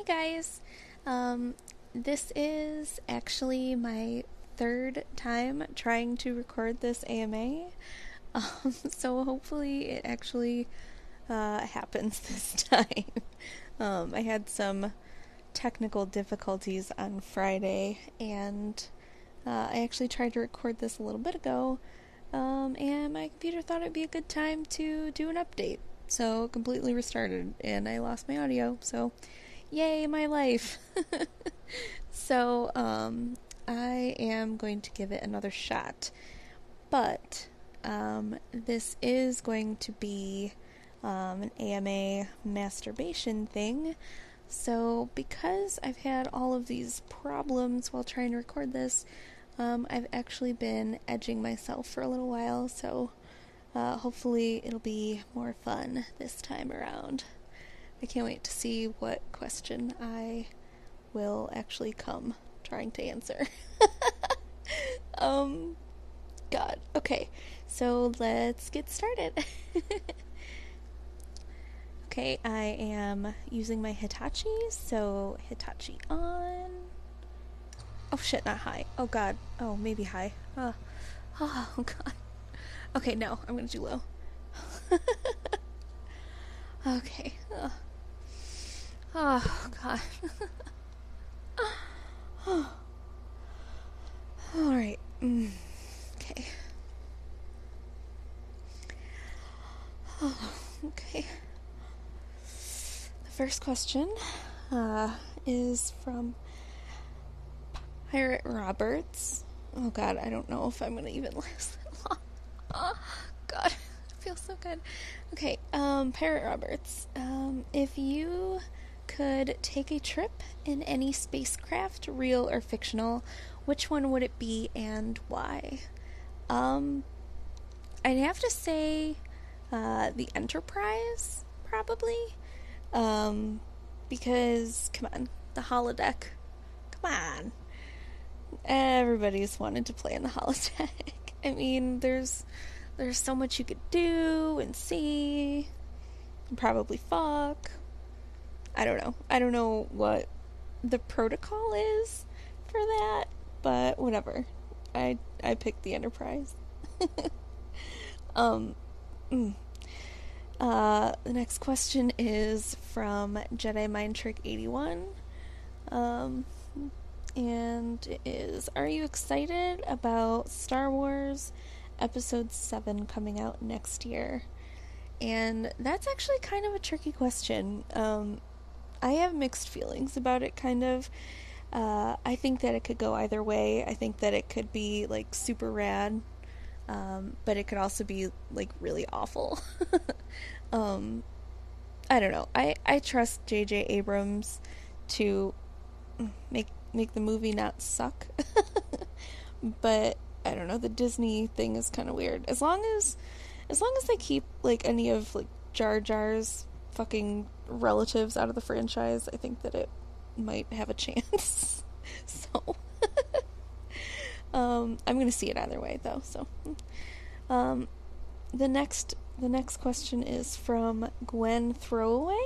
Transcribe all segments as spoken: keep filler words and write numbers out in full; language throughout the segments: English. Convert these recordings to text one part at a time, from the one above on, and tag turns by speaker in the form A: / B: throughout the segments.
A: guys. Um, this is actually my third time trying to record this A M A. Um, so hopefully it actually uh, happens this time. um, I had some technical difficulties on Friday, and uh, I actually tried to record this a little bit ago, um, and my computer thought it'd be a good time to do an update. So it completely restarted, and I lost my audio, so yay, my life. So, um, I am going to give it another shot, but, um, this is going to be, um, an A M A masturbation thing. So, because I've had all of these problems while trying to record this, um, I've actually been edging myself for a little while, so uh, hopefully it'll be more fun this time around. I can't wait to see what question I will actually come trying to answer. um, God. Okay, so let's get started. Okay, I am using my Hitachi, so Hitachi on. Oh shit, not high. Oh god. Oh, maybe high. Uh, oh god. Okay, no, I'm gonna do low. Okay. Uh. Oh god. Oh. Alright. Mm. Okay. Oh, okay. The first question uh, is from Pirate Roberts. Oh god, I don't know if I'm gonna even last that long. Oh, god, it feels so good. Okay, um, Pirate Roberts. Um, if you could take a trip in any spacecraft, real or fictional, which one would it be and why? Um, I'd have to say uh, the Enterprise, probably. Um, because, come on, the holodeck. Come on. Everybody's wanted to play in the holodeck. I mean, there's there's so much you could do and see. And probably fuck. I don't know. I don't know what the protocol is for that, but whatever. I I picked the Enterprise. um, mm. uh, the next question is from Jedi Mind Trick eighty-one. Um, and it is, are you excited about Star Wars Episode seven coming out next year? And that's actually kind of a tricky question. Um, I have mixed feelings about it, kind of. Uh, I think that it could go either way. I think that it could be, like, super rad, um, but it could also be, like, really awful. um, I don't know. I, I trust J J Abrams to make make the movie not suck. But, I don't know, the Disney thing is kind of weird. As long as, as long as they keep, like, any of, like, Jar Jar's fucking relatives out of the franchise, I think that it might have a chance. So um I'm gonna see it either way though. So um the next the next question is from Gwen Throwaway.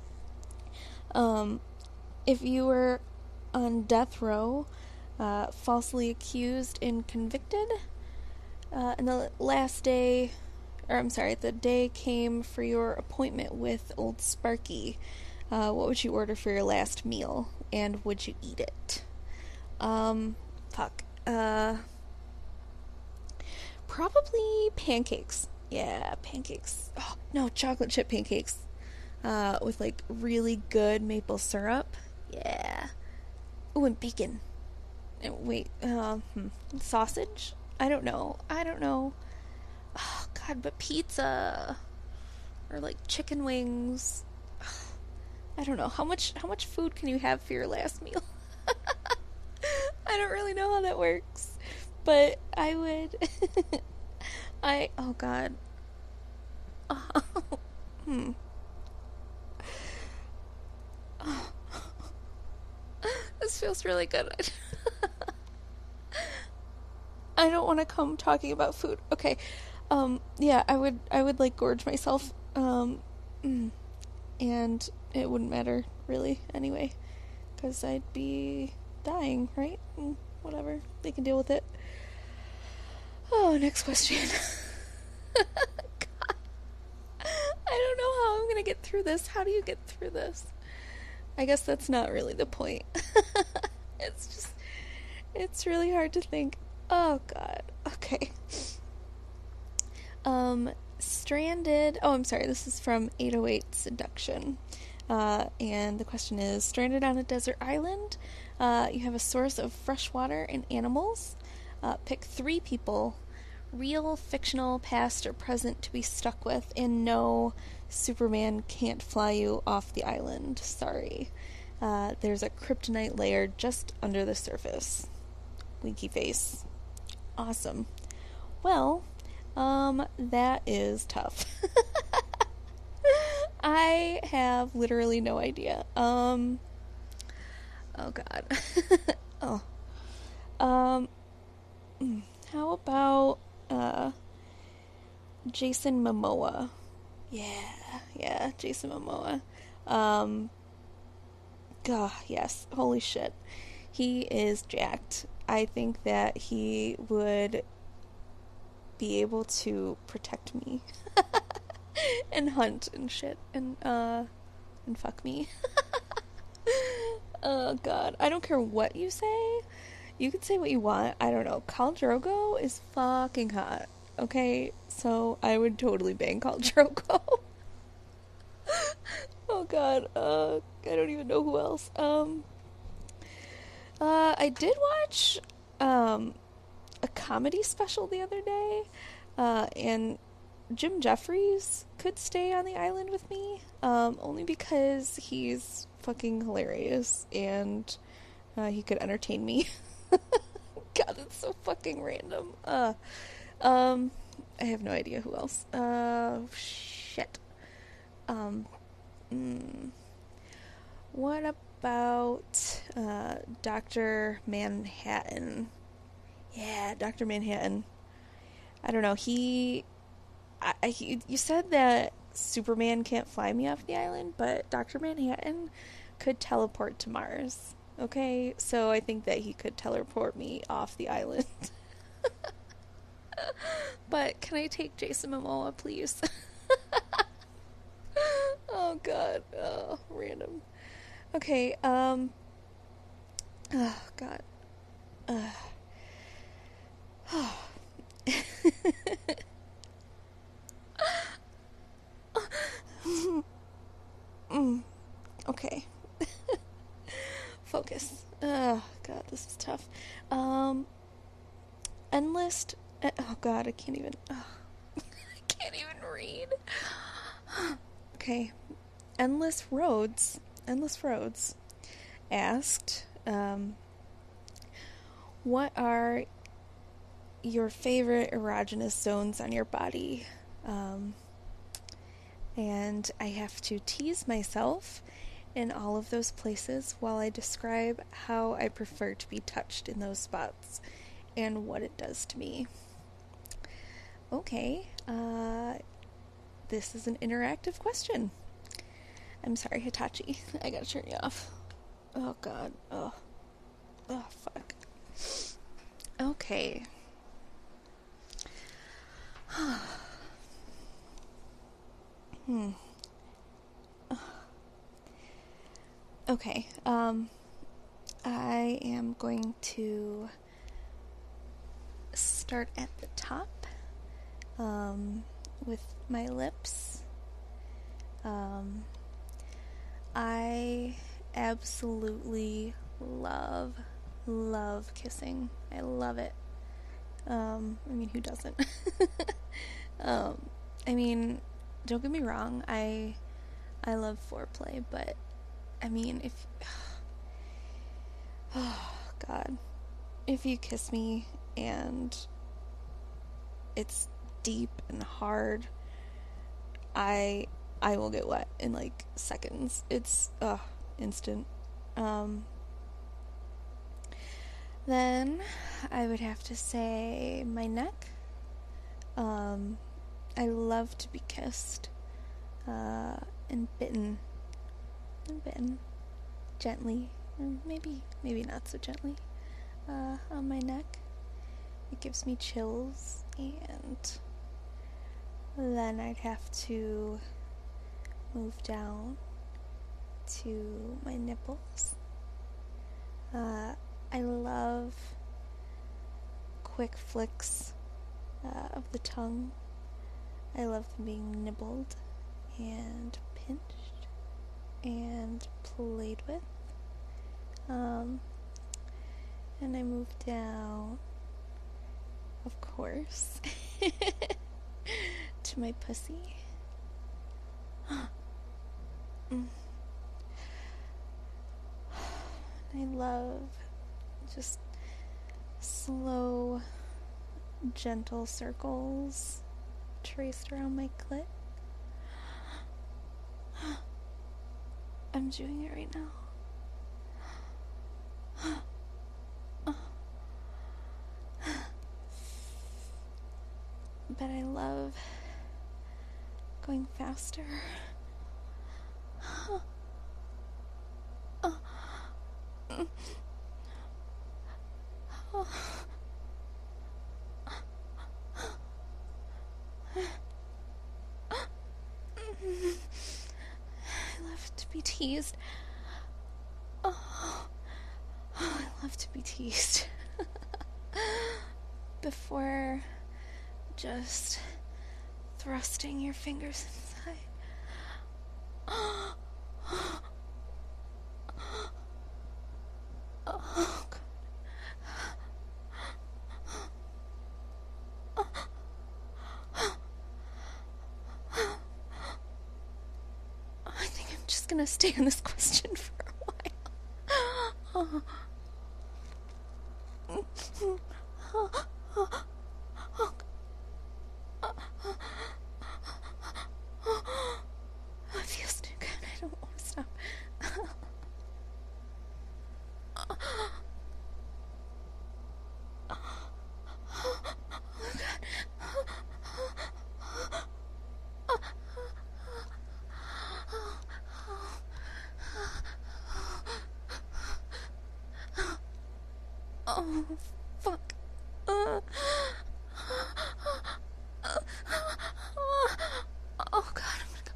A: Um if you were on death row, uh falsely accused and convicted, uh and the last day or I'm sorry, the day came for your appointment with Old Sparky, uh, what would you order for your last meal, and would you eat it? Um, fuck. Uh, probably pancakes. Yeah, pancakes. Oh, no, chocolate chip pancakes. Uh, with, like, really good maple syrup. Yeah. Oh, and bacon. And wait, uh, hmm. Sausage? I don't know. I don't know. Oh, God, but pizza. Or, like, chicken wings. I don't know. How much how much food can you have for your last meal? I don't really know how that works. But I would... I... Oh, God. Oh, hmm. Oh. This feels really good. I don't want to come talking about food. Okay. Um, yeah, I would, I would, like, gorge myself. Um, and it wouldn't matter really, anyway. Because I'd be dying, right? Mm, whatever. They can deal with it. Oh, next question. God. I don't know how I'm gonna get through this. How do you get through this? I guess that's not really the point. It's just, it's really hard to think. Oh, God. Okay. Um, stranded. Oh, I'm sorry. This is from eight oh eight Seduction. Uh, and the question is, stranded on a desert island. Uh, you have a source of fresh water and animals. Uh, pick three people, real, fictional, past, or present, to be stuck with. And no, Superman can't fly you off the island. Sorry. Uh, there's a kryptonite layer just under the surface. Winky face. Awesome. Well, um, that is tough. I have literally no idea. Um, oh God. oh. Um, how about, uh, Jason Momoa? Yeah, yeah, Jason Momoa. Um, God, yes, holy shit. He is jacked. I think that he would be able to protect me. And hunt and shit. And, uh, and fuck me. Oh, God. I don't care what you say. You can say what you want. I don't know. Khal Drogo is fucking hot. Okay? So, I would totally bang Khal Drogo. Oh, God. Uh, I don't even know who else. Um, uh, I did watch, um, a comedy special the other day. Uh, and Jim Jeffries could stay on the island with me, um, only because he's fucking hilarious, and uh, he could entertain me. God, it's so fucking random. Uh, um, I have no idea who else. Uh, shit. Um, mm, what about, uh, Doctor Manhattan? Yeah, Doctor Manhattan. I don't know, he... I, I, you said that Superman can't fly me off the island, but Doctor Manhattan could teleport to Mars. Okay, so I think that he could teleport me off the island. But can I take Jason Momoa, please? Oh, God. Oh, random. Okay, um... oh, God. Uh... Oh. mm. Okay. Focus. Oh, God, this is tough. Um... Enlist... Oh, God, I can't even... Oh. I can't even read. Okay. Endless Roads... Endless Roads asked, um... what are your favorite erogenous zones on your body? Um... And I have to tease myself in all of those places while I describe how I prefer to be touched in those spots and what it does to me. Okay, uh, this is an interactive question. I'm sorry, Hitachi. I gotta turn you off. Oh, God. Oh. Oh, fuck. Okay. Hmm. Okay, um, I am going to start at the top, um, with my lips. Um, I absolutely love, love kissing. I love it. Um, I mean, who doesn't? um, I mean, don't get me wrong, I, I love foreplay, but, I mean, if, oh, God, if you kiss me, and it's deep and hard, I, I will get wet in, like, seconds. It's, uh, instant. Um, then, I would have to say my neck. Um, I love to be kissed, uh, and bitten, and bitten. gently, or maybe, maybe not so gently, uh, on my neck. It gives me chills, and then I'd have to move down to my nipples. Uh, I love quick flicks uh, of the tongue. I love them being nibbled and pinched and played with. Um, and I move down, of course, to my pussy. mm. I love just slow, gentle circles traced around my clit. I'm doing it right now. But I love going faster. I love to be teased. Oh, I love to be teased. Before just thrusting your fingers inside. Oh, God. I think I'm just gonna stay on this question for a while. Oh. It feels too good. I don't want to stop. Oh, fuck. Uh, oh, God, I'm gonna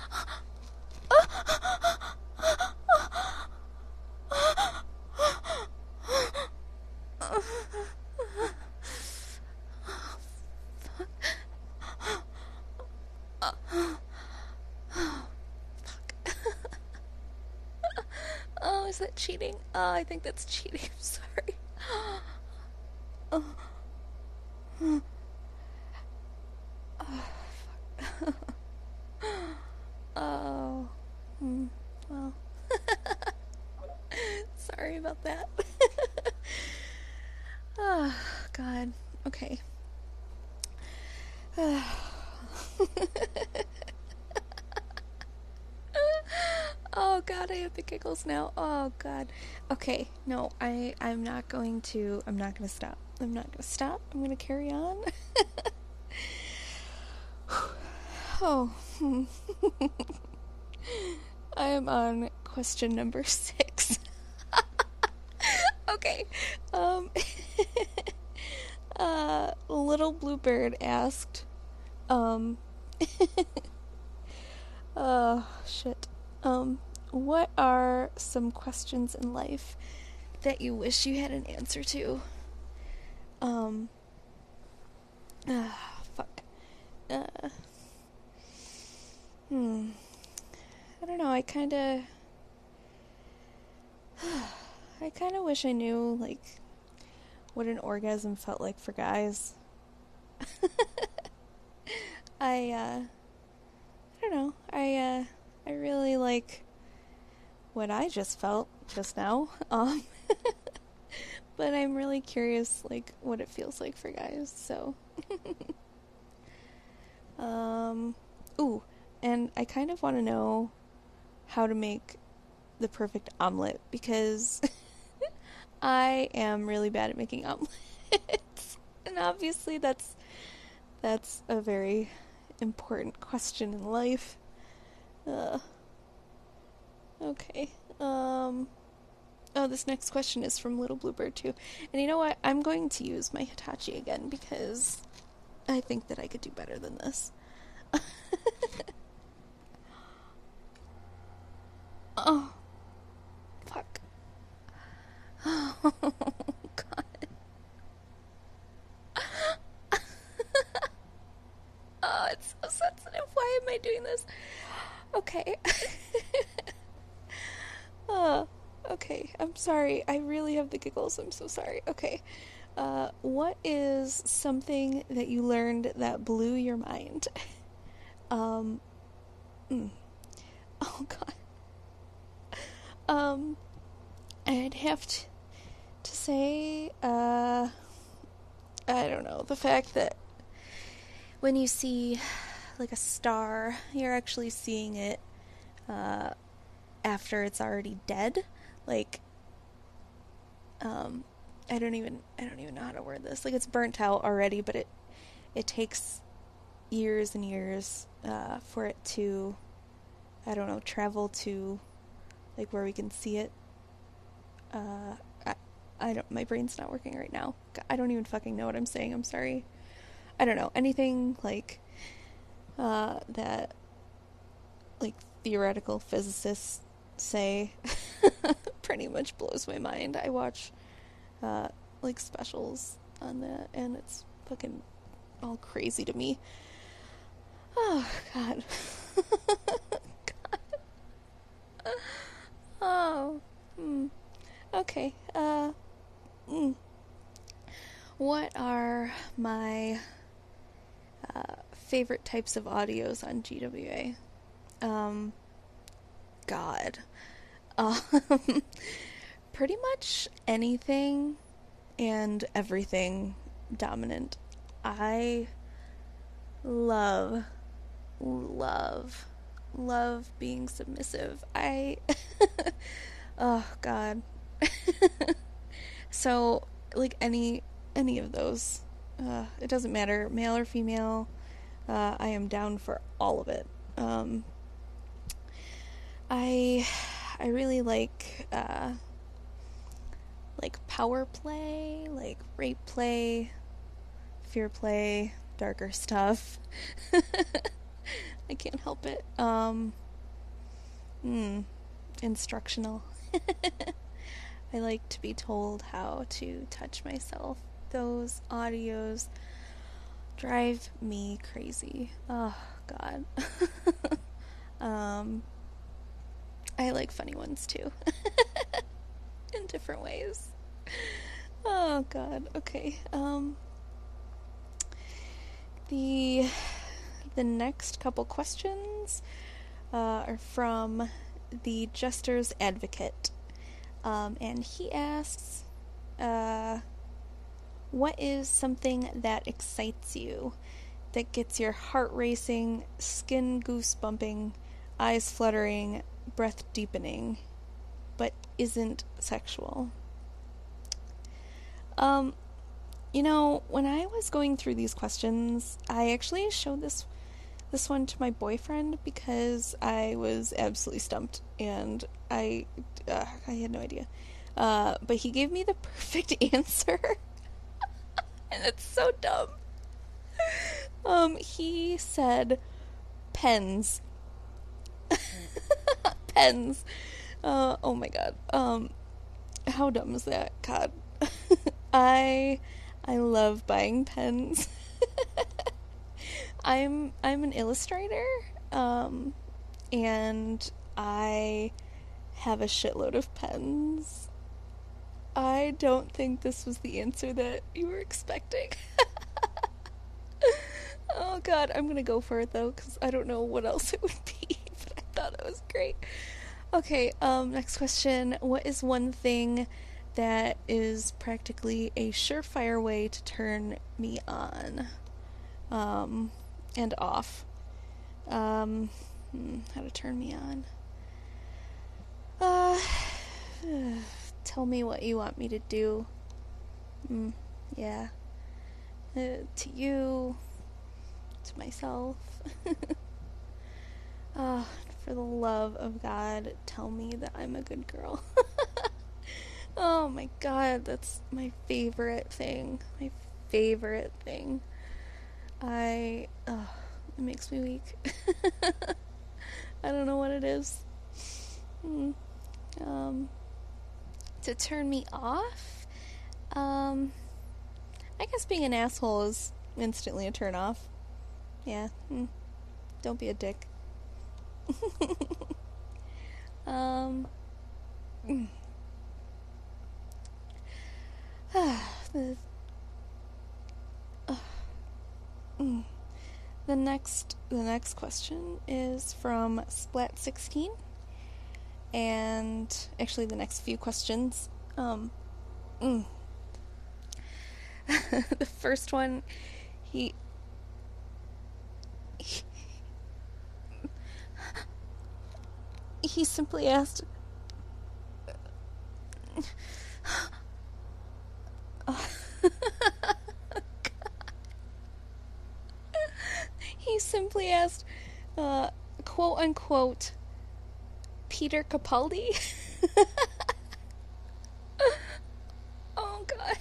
A: Oh, is that cheating? Oh, I think that's cheating. I'm sorry. Oh. Oh, fuck. Oh. Hmm. Well. Sorry about that. Oh, God. Okay. Oh, God, I have the giggles now. Oh, God. Okay, no, I, I'm not going to, I'm not going to stop. I'm not going to stop. I'm going to carry on. Oh. I am on question number six. Okay. Um, uh, Little Bluebird asked, um, oh, shit. Um, what are some questions in life that you wish you had an answer to? Um, ah, uh, fuck. Uh, hmm. I don't know, I kinda, I kinda wish I knew, like, what an orgasm felt like for guys. I, uh, I don't know, I, uh, I really like what I just felt just now, um, but I'm really curious, like, what it feels like for guys, so, um, ooh, and I kind of want to know how to make the perfect omelet, because I am really bad at making omelets, and obviously that's, that's a very important question in life. Uh, okay, Um, oh, this next question is from Little Bluebird too. And you know what? I'm going to use my Hitachi again because I think that I could do better than this. Oh, fuck. Oh, God. Oh, it's so sensitive. Why am I doing this? Okay. Oh, okay. I'm sorry. I really have the giggles. I'm so sorry. Okay. Uh, what is something that you learned that blew your mind? Um, mm. Oh, God. Um, I'd have to, to say, uh, I don't know, the fact that when you see, like, a star, you're actually seeing it, uh, after it's already dead. Like, um, I don't even, I don't even know how to word this. Like, it's burnt out already, but it, it takes years and years, uh, for it to, I don't know, travel to, like, where we can see it. Uh, I, I don't, my brain's not working right now. I don't even fucking know what I'm saying. I'm sorry. I don't know. Anything, like, uh, that, like, theoretical physicists say pretty much blows my mind. I watch, uh, like, specials on that, and it's fucking all crazy to me. Oh, God. God. Oh. Hmm. Okay. Uh. Mm. What are my uh, favorite types of audios on G W A? Um. God. Um. Pretty much anything and everything dominant. I love, love, love being submissive. I. Oh, God. So, like, any any of those. Uh, it doesn't matter, male or female. Uh, I am down for all of it. Um, I I really like uh, like power play, like rape play, fear play, darker stuff. I can't help it. Um, hmm, instructional. I like to be told how to touch myself. Those audios drive me crazy. Oh, God. um, I like funny ones too. In different ways. Oh, God. Okay. Um, the the next couple questions uh, are from the Jester's Advocate. Um, and he asks, uh, what is something that excites you, that gets your heart racing, skin goose bumping, eyes fluttering, breath deepening, but isn't sexual? Um, you know, when I was going through these questions, I actually showed this this one to my boyfriend because I was absolutely stumped and I uh, I had no idea. Uh, but he gave me the perfect answer. And it's so dumb. Um, he said pens. Pens. Uh, oh my god. Um, how dumb is that? God. I I love buying pens. I'm I'm an illustrator, um, and I have a shitload of pens. I don't think this was the answer that you were expecting. Oh god, I'm gonna go for it though, because I don't know what else it would be, but I thought it was great. Okay, um, next question. What is one thing that is practically a surefire way to turn me on? Um, and off. Um, hmm, how to turn me on? Uh, tell me what you want me to do. Mm, yeah. Uh, to you, to myself. Oh, for the love of God, tell me that I'm a good girl. Oh my God, that's my favorite thing. My favorite thing. I, oh, it makes me weak. I don't know what it is. Hmm. Um, to turn me off? Um, I guess being an asshole is instantly a turn off. Yeah. Hmm. Don't be a dick. um, the, uh, mm. the next the next question is from Splat sixteen, and actually the next few questions. Um, mm. The first one, he, he he simply asked. He simply asked, uh, quote unquote, Peter Capaldi? Oh, God.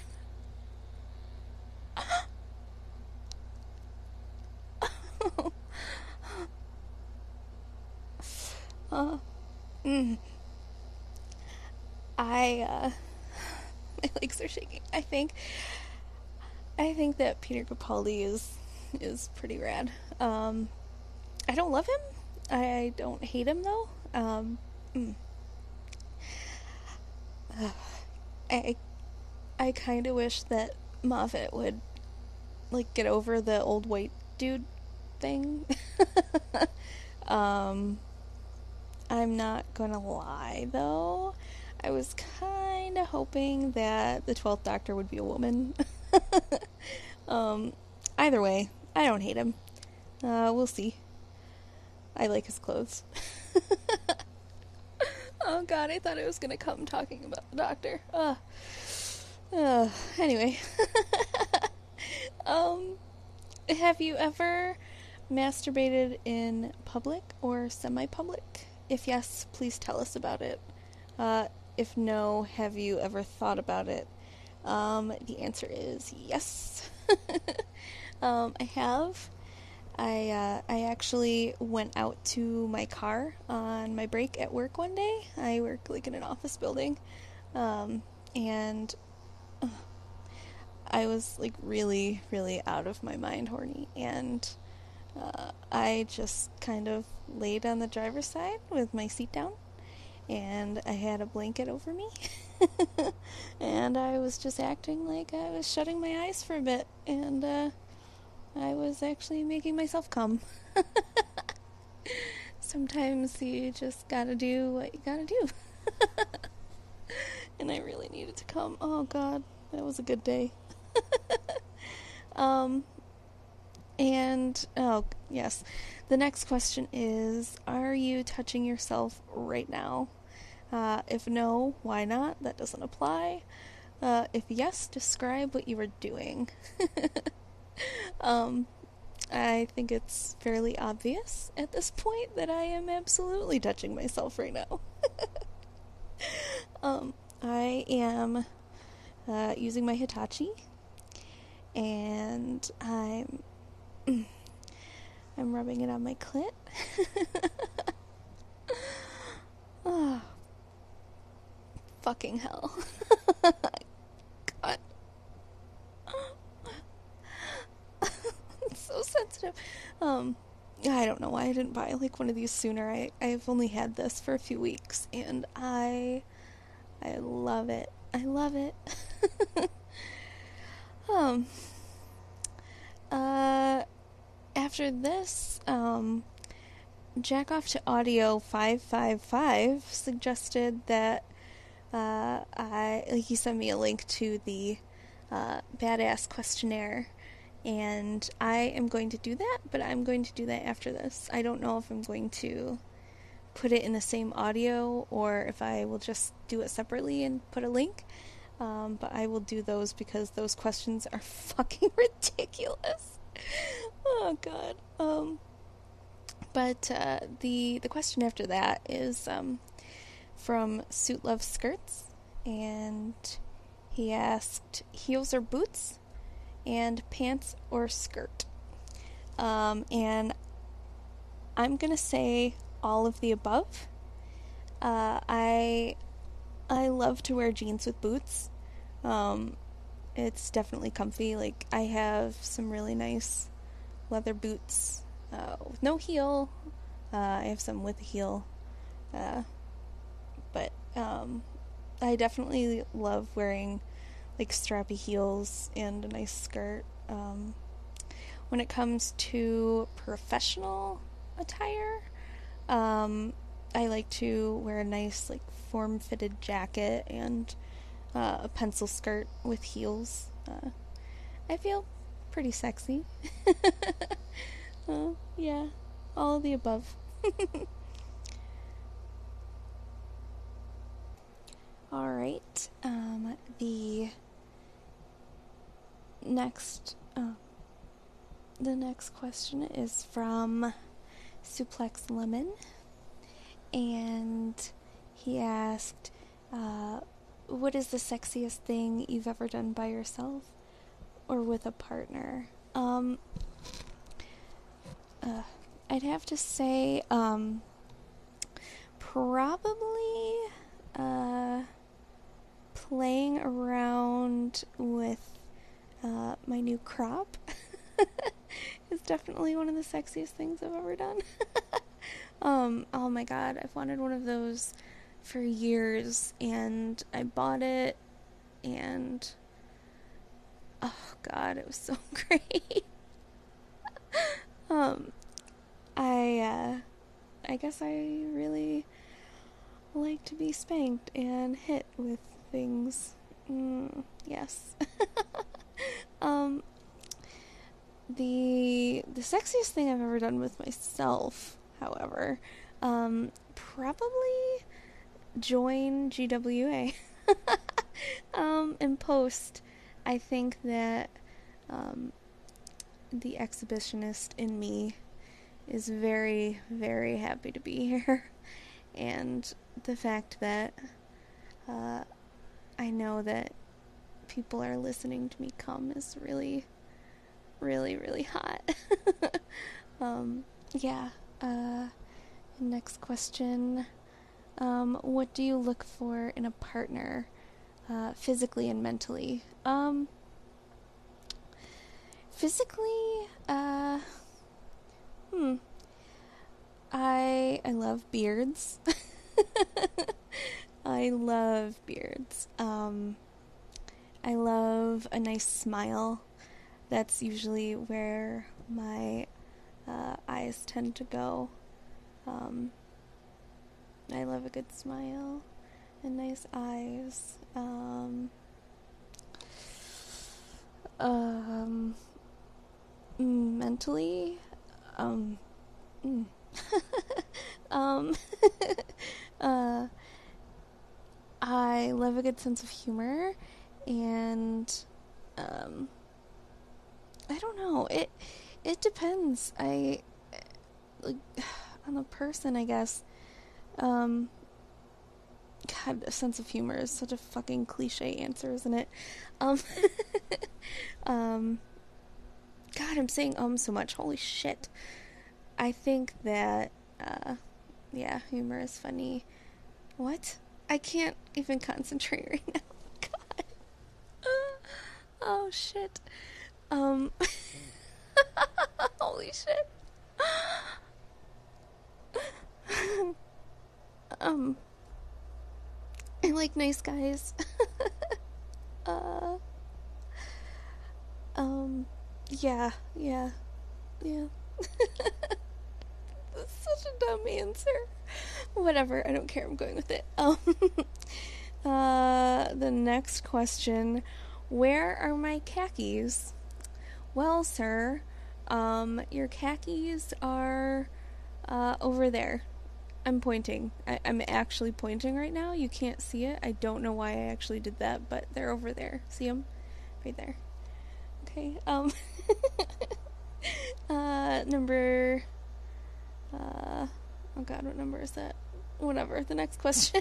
A: uh, mm. I, uh, my legs are shaking. I think, I think that Peter Capaldi is, is pretty rad. Um, I don't love him. I don't hate him, though. Um, mm. uh, I, I kind of wish that Moffat would, like, get over the old white dude thing. um, I'm not gonna lie, though. I was kind of hoping that the twelfth Doctor would be a woman. um, either way, I don't hate him. Uh, we'll see. I like his clothes. Oh God, I thought I was gonna come talking about the Doctor. Uh, uh, anyway. um, have you ever masturbated in public or semi-public? If yes, please tell us about it. Uh, if no, have you ever thought about it? Um, the answer is yes. um, I have. I uh, I actually went out to my car on my break at work one day. I work like in an office building, um, and uh, I was like really, really out of my mind horny, and uh, I just kind of laid on the driver's side with my seat down, and I had a blanket over me, and I was just acting like I was shutting my eyes for a bit, and uh, I was actually making myself come. Sometimes you just gotta do what you gotta do. And I really needed to come. Oh God, that was a good day. um, and, oh, yes. The next question is, are you touching yourself right now? Uh, if no, why not? That doesn't apply. Uh, if yes, describe what you are doing. um, I think it's fairly obvious at this point that I am absolutely touching myself right now. um, I am uh, using my Hitachi, and I'm I'm rubbing it on my clit. Oh, fucking hell. God. It's so sensitive. Um, I don't know why I didn't buy like one of these sooner. I, I've only had this for a few weeks, and I I love it. I love it. um uh after this, um Jack Off to Audio five five five suggested that uh I like he sent me a link to the uh badass questionnaire, and I am going to do that, but I'm going to do that after this. I don't know if I'm going to put it in the same audio or if I will just do it separately and put a link. Um, but I will do those because those questions are fucking ridiculous. Oh God. Um, But uh, the the question after that is um, from Suit Love Skirts, and he asked heels or boots, and pants or skirt. Um, and I'm gonna say all of the above. Uh, I I love to wear jeans with boots. Um, it's definitely comfy. Like, I have some really nice leather boots uh, with no heel. Uh, I have some with a heel. Uh, but um, I definitely love wearing like strappy heels and a nice skirt. Um, when it comes to professional attire, um, I like to wear a nice like form-fitted jacket and uh, a pencil skirt with heels. Uh, I feel pretty sexy. uh, yeah, all of the above. All right. Um, the next, uh, the next question is from Suplex Lemon, and he asked, uh, "What is the sexiest thing you've ever done by yourself or with a partner?" Um, uh, I'd have to say, um, probably, uh, playing around with uh, my new crop is definitely one of the sexiest things I've ever done. um, oh my god, I've wanted one of those for years, and I bought it, and oh god, it was so great. um, I, uh, I guess I really like to be spanked and hit with things. Mm, yes. um, the the sexiest thing I've ever done with myself, however, um, probably join G W A. um, and post. I think that um, the exhibitionist in me is very, very happy to be here. And the fact that uh, I know that people are listening to me come is really, really, really hot. um, yeah. Uh, next question. Um, what do you look for in a partner, uh, physically and mentally? Um, physically, uh, hmm. I I love beards. I love beards. Um, I love a nice smile. That's usually where my uh, eyes tend to go. Um, I love a good smile and nice eyes. Um, um, mentally, um, mm. um, uh, I love a good sense of humor, and um, I don't know. It it depends. I like on the person, I guess. Um, God, a sense of humor is such a fucking cliche answer, isn't it? Um, um, God, I'm saying um so much. Holy shit. I think that, uh, yeah, humor is funny. What? I can't even concentrate right now. God. Oh, shit. Um, holy shit. um, I like nice guys. uh, um, yeah, yeah, yeah. That's such a dumb answer. Whatever, I don't care, I'm going with it. Um, uh, the next question, where are my khakis? Well, sir, um, your khakis are, uh, over there. I'm pointing. I- I'm actually pointing right now. You can't see it. I don't know why I actually did that, but they're over there. See them? Right there. Okay, um, uh, number, Uh, oh god, what number is that? Whatever, the next question.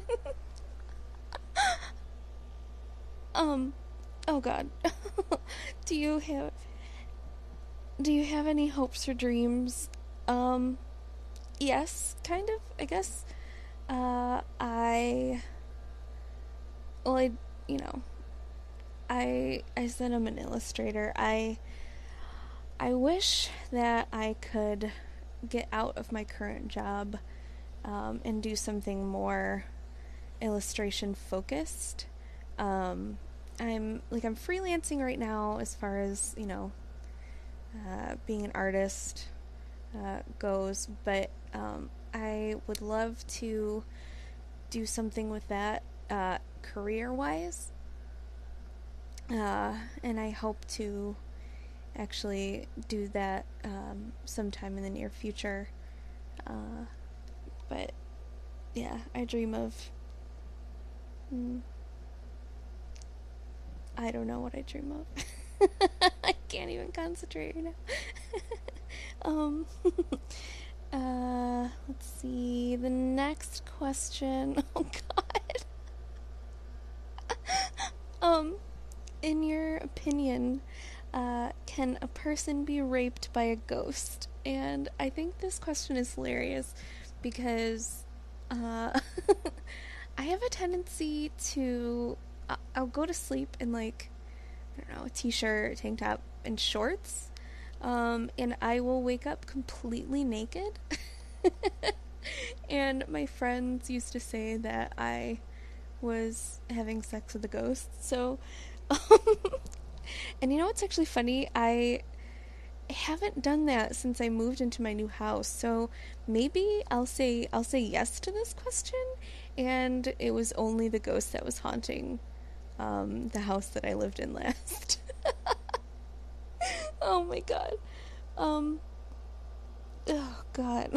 A: um, oh god. do you have do you have any hopes or dreams? Um, yes, kind of, I guess. Uh, I, well, I, you know, I, I said I'm an illustrator. I, I wish that I could get out of my current job, um, and do something more illustration focused. Um, I'm like I'm freelancing right now as far as you know, uh, being an artist uh, goes, but um, I would love to do something with that uh, career-wise, uh, and I hope to actually do that um, sometime in the near future. Uh, but yeah, I dream of. Mm, I don't know what I dream of. I can't even concentrate right now. um, uh, let's see. The next question. Oh God. um, in your opinion, uh, can a person be raped by a ghost? And I think this question is hilarious because uh, I have a tendency to. I'll go to sleep in like I don't know a t-shirt, tank top, and shorts, um, and I will wake up completely naked. And my friends used to say that I was having sex with a ghost. So, um, and you know what's actually funny? I haven't done that since I moved into my new house. So maybe I'll say I'll say yes to this question, and it was only the ghost that was haunting um, the house that I lived in last. Oh my god. Um. Oh god.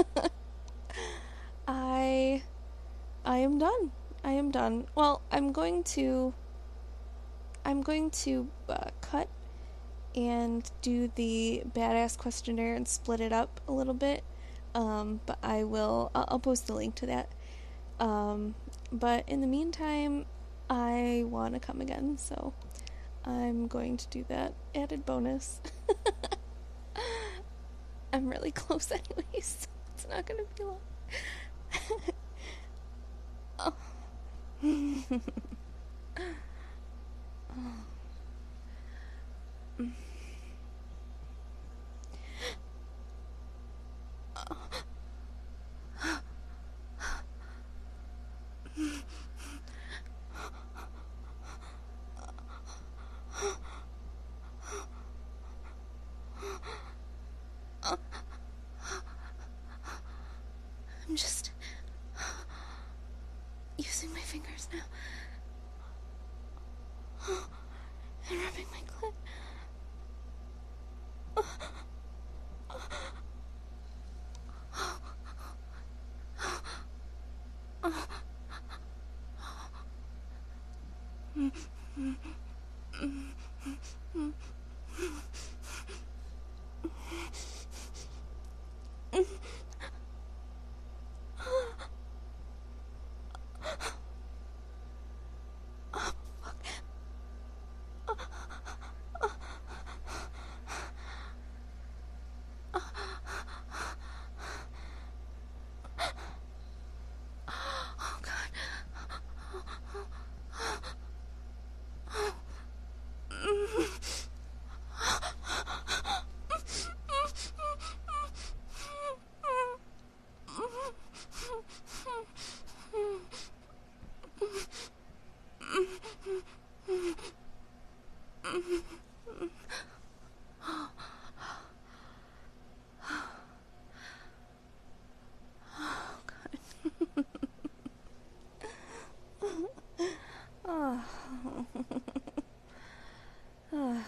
A: I. I am done. I am done. Well, I'm going to. I'm going to uh, cut and do the badass questionnaire and split it up a little bit. Um, but I will. I'll, I'll post the link to that. Um, but in the meantime, I want to come again, so I'm going to do that added bonus. I'm really close anyways, so it's not going to be long. Oh. Oh. I'm just using my fingers now and rubbing my clit. Oh god. Oh. Oh.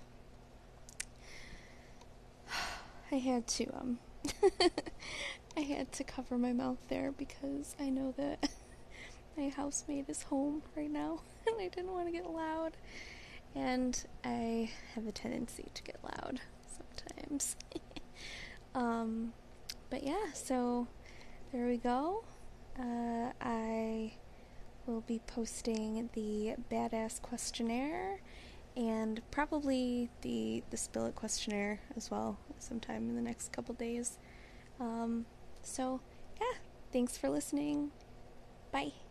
A: I had to um I had to cover my mouth there because I know that my housemate is home right now and I didn't want to get loud, and I have a tendency to get loud sometimes. um but yeah, so there we go. Uh, I will be posting the badass questionnaire and probably the the spill it questionnaire as well sometime in the next couple days. Um, so yeah, thanks for listening. Bye.